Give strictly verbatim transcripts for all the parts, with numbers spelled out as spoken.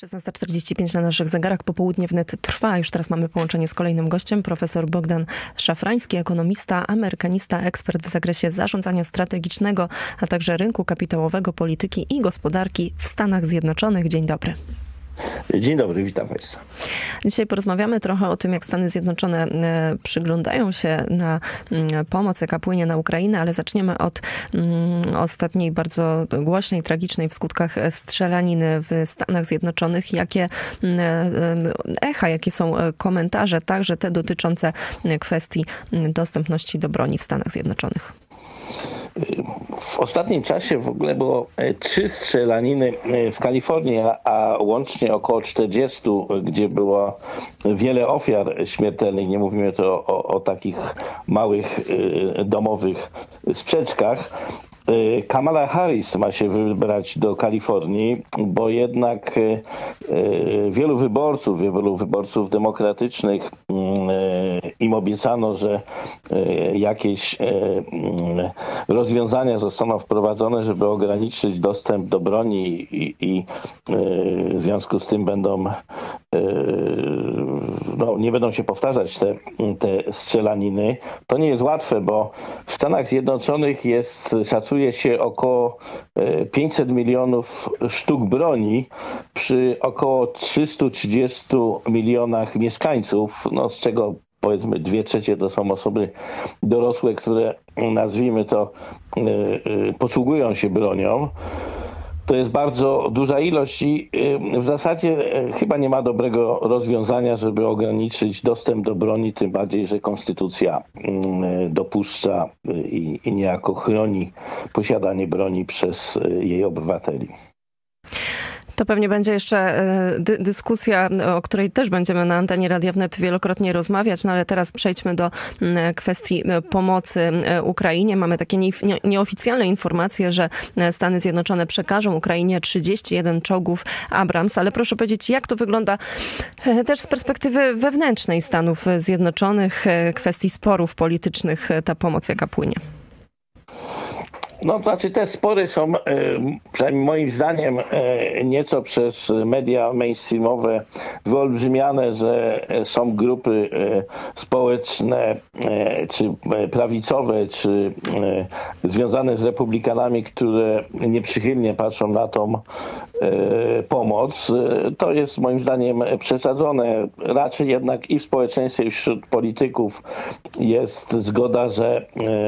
szesnasta czterdzieści pięć na naszych zegarach, popołudnie wnet trwa. Już teraz mamy połączenie z kolejnym gościem, profesor Bogdan Szafrański, ekonomista, amerykanista, ekspert w zakresie zarządzania strategicznego, a także rynku kapitałowego, polityki i gospodarki w Stanach Zjednoczonych. Dzień dobry. Dzień dobry, witam Państwa. Dzisiaj porozmawiamy trochę o tym, jak Stany Zjednoczone przyglądają się na pomoc, jaka płynie na Ukrainę, ale zaczniemy od ostatniej, bardzo głośnej, tragicznej w skutkach strzelaniny w Stanach Zjednoczonych. Jakie echa, jakie są komentarze, także te dotyczące kwestii dostępności do broni w Stanach Zjednoczonych? W ostatnim czasie w ogóle było trzy strzelaniny w Kalifornii, a łącznie około czterdziestu, gdzie było wiele ofiar śmiertelnych. Nie mówimy tu o, o, o takich małych domowych sprzeczkach. Kamala Harris ma się wybrać do Kalifornii, bo jednak wielu wyborców, wielu wyborców demokratycznych im obiecano, że jakieś rozwiązania zostaną wprowadzone, żeby ograniczyć dostęp do broni i, i w związku z tym będą no, nie będą się powtarzać te, te strzelaniny. To nie jest łatwe, bo w Stanach Zjednoczonych jest, szacuje się, około pięćset milionów sztuk broni przy około trzystu trzydziestu milionach mieszkańców, no, z czego powiedzmy dwie trzecie to są osoby dorosłe, które, nazwijmy to, posługują się bronią. To jest bardzo duża ilość i w zasadzie chyba nie ma dobrego rozwiązania, żeby ograniczyć dostęp do broni, tym bardziej, że konstytucja dopuszcza i, i niejako chroni posiadanie broni przez jej obywateli. To pewnie będzie jeszcze dy dyskusja, o której też będziemy na antenie Radia Wnet wielokrotnie rozmawiać, no ale teraz przejdźmy do kwestii pomocy Ukrainie. Mamy takie nieoficjalne informacje, że Stany Zjednoczone przekażą Ukrainie trzydzieści jeden czołgów Abrams, ale proszę powiedzieć, jak to wygląda też z perspektywy wewnętrznej Stanów Zjednoczonych, kwestii sporów politycznych, ta pomoc, jaka płynie? No, to znaczy te spory są, przynajmniej moim zdaniem, nieco przez media mainstreamowe wyolbrzymiane, że są grupy społeczne, czy prawicowe, czy związane z republikanami, które nieprzychylnie patrzą na tą pomoc. To jest moim zdaniem przesadzone. Raczej jednak i w społeczeństwie, i wśród polityków jest zgoda, że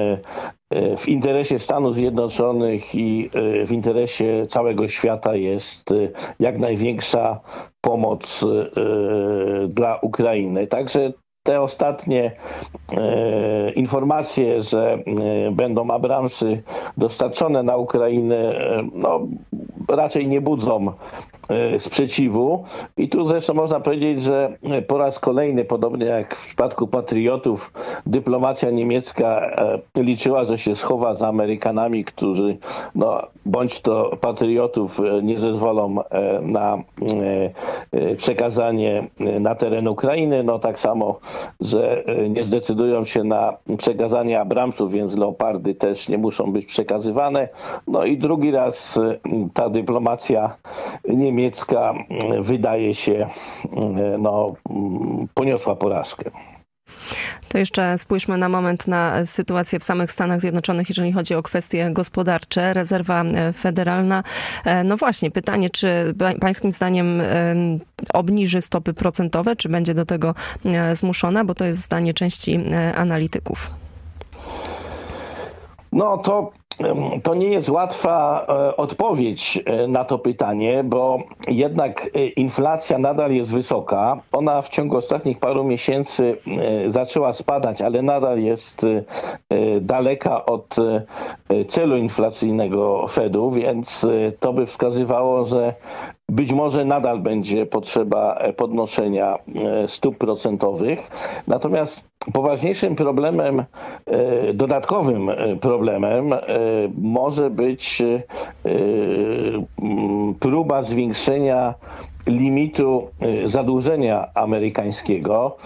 w interesie Stanów Zjednoczonych i w interesie całego świata jest jak największa pomoc dla Ukrainy. Także te ostatnie e, informacje, że e, będą Abramsy dostarczone na Ukrainę, e, no, raczej nie budzą e, sprzeciwu. I tu zresztą można powiedzieć, że po raz kolejny, podobnie jak w przypadku patriotów, dyplomacja niemiecka e, liczyła, że się schowa za Amerykanami, którzy no, bądź to patriotów nie zezwolą e, na e, przekazanie na teren Ukrainy, no tak samo, że nie zdecydują się na przekazanie Abramsów, więc Leopardy też nie muszą być przekazywane. No i drugi raz ta dyplomacja niemiecka wydaje się, no, poniosła porażkę. To jeszcze spójrzmy na moment na sytuację w samych Stanach Zjednoczonych, jeżeli chodzi o kwestie gospodarcze. Rezerwa Federalna. No właśnie, pytanie, czy pańskim zdaniem obniży stopy procentowe, czy będzie do tego zmuszona, bo to jest zdanie części analityków. No to To nie jest łatwa odpowiedź na to pytanie, bo jednak inflacja nadal jest wysoka. Ona w ciągu ostatnich paru miesięcy zaczęła spadać, ale nadal jest daleka od celu inflacyjnego Fedu, więc to by wskazywało, że być może nadal będzie potrzeba podnoszenia stóp procentowych. Natomiast poważniejszym problemem, dodatkowym problemem może być próba zwiększenia limitu zadłużenia amerykańskiego.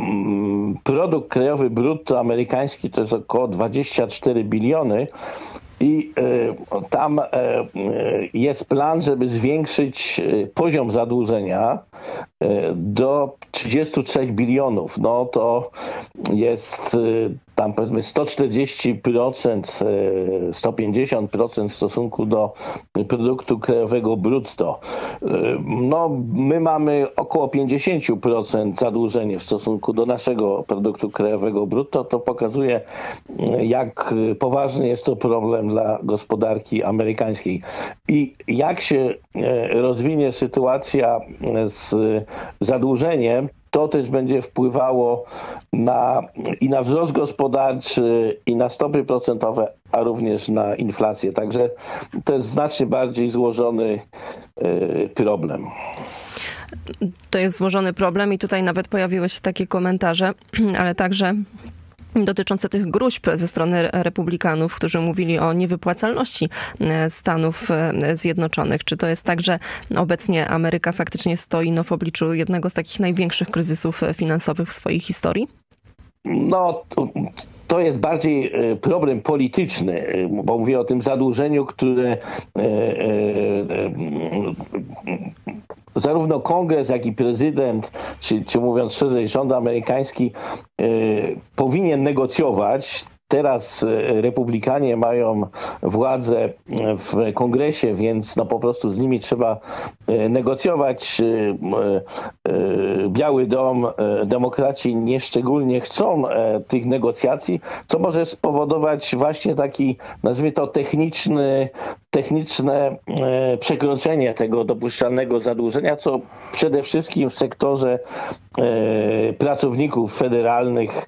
Produkt krajowy brutto amerykański to jest około dwadzieścia cztery biliony. i tam jest plan, żeby zwiększyć poziom zadłużenia do trzydziestu trzech bilionów. No to jest tam powiedzmy sto czterdzieści procent, sto pięćdziesiąt procent w stosunku do produktu krajowego brutto. No, my mamy około pięćdziesiąt procent zadłużenie w stosunku do naszego produktu krajowego brutto. To pokazuje, jak poważny jest to problem dla gospodarki amerykańskiej. I jak się rozwinie sytuacja z zadłużeniem, to też będzie wpływało na, i na wzrost gospodarczy, i na stopy procentowe, a również na inflację. Także to jest znacznie bardziej złożony problem. To jest złożony problem i tutaj nawet pojawiły się takie komentarze, ale także dotyczące tych gruźb ze strony republikanów, którzy mówili o niewypłacalności Stanów Zjednoczonych. Czy to jest tak, że obecnie Ameryka faktycznie stoi no, w obliczu jednego z takich największych kryzysów finansowych w swojej historii? No, to, to jest bardziej problem polityczny, bo mówię o tym zadłużeniu, które e, e, zarówno kongres, jak i prezydent, czy, czy mówiąc szerzej, rząd amerykański e, powinien negocjować. Teraz republikanie mają władzę w kongresie, więc no po prostu z nimi trzeba negocjować. Biały Dom, demokraci nieszczególnie chcą tych negocjacji, co może spowodować właśnie taki, nazwijmy to, techniczny, techniczne przekroczenie tego dopuszczalnego zadłużenia, co przede wszystkim w sektorze pracowników federalnych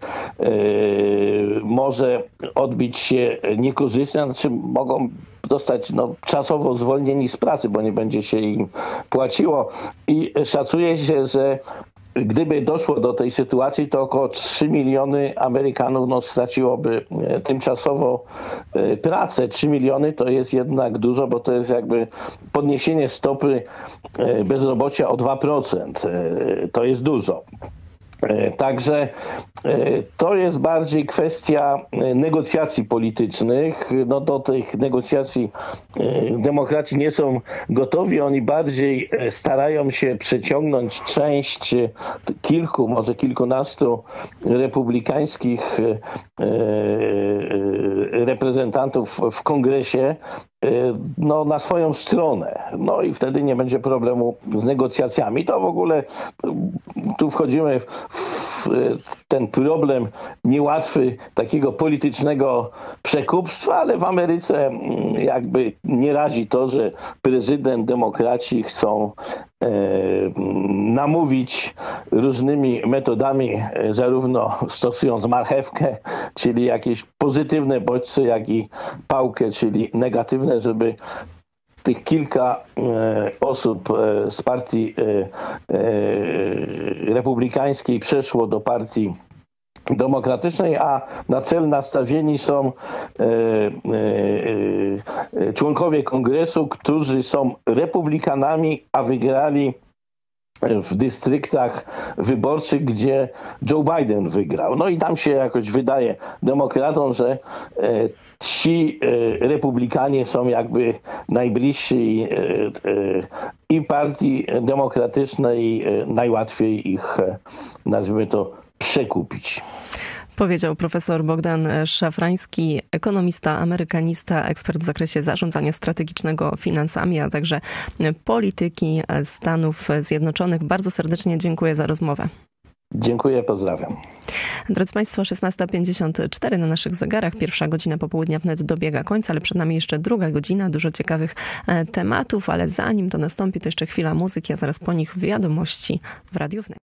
może odbić się niekorzystnie, znaczy mogą zostać no, czasowo zwolnieni z pracy, bo nie będzie się im płaciło. I szacuje się, że gdyby doszło do tej sytuacji, to około trzy miliony Amerykanów no, straciłoby tymczasowo pracę. trzy miliony to jest jednak dużo, bo to jest jakby podniesienie stopy bezrobocia o dwa procent. To jest dużo. Także to jest bardziej kwestia negocjacji politycznych. No do tych negocjacji demokraci nie są gotowi. Oni bardziej starają się przeciągnąć część kilku, może kilkunastu republikańskich reprezentantów w kongresie no, na swoją stronę. No i wtedy nie będzie problemu z negocjacjami. To w ogóle tu wchodzimy w ten problem niełatwy takiego politycznego przekupstwa, ale w Ameryce jakby nie razi to, że prezydent, demokraci chcą e, namówić różnymi metodami, zarówno stosując marchewkę, czyli jakieś pozytywne bodźce, jak i pałkę, czyli negatywne, żeby tych kilka e, osób e, z partii e, e, republikańskiej przeszło do partii demokratycznej, a na cel nastawieni są e, e, e, członkowie kongresu, którzy są republikanami, a wygrali w dystryktach wyborczych, gdzie Joe Biden wygrał. No i tam się jakoś wydaje demokratom, że e, ci e, republikanie są jakby najbliżsi e, e, i partii demokratycznej, i e, najłatwiej ich, e, nazwijmy to, przekupić. Powiedział profesor Bogdan Szafrański, ekonomista, amerykanista, ekspert w zakresie zarządzania strategicznego finansami, a także polityki Stanów Zjednoczonych. Bardzo serdecznie dziękuję za rozmowę. Dziękuję, pozdrawiam. Drodzy Państwo, szesnasta pięćdziesiąt cztery na naszych zegarach. Pierwsza godzina popołudnia wnet dobiega końca, ale przed nami jeszcze druga godzina. Dużo ciekawych tematów, ale zanim to nastąpi, to jeszcze chwila muzyki, a zaraz po nich wiadomości w Radiu Wnet.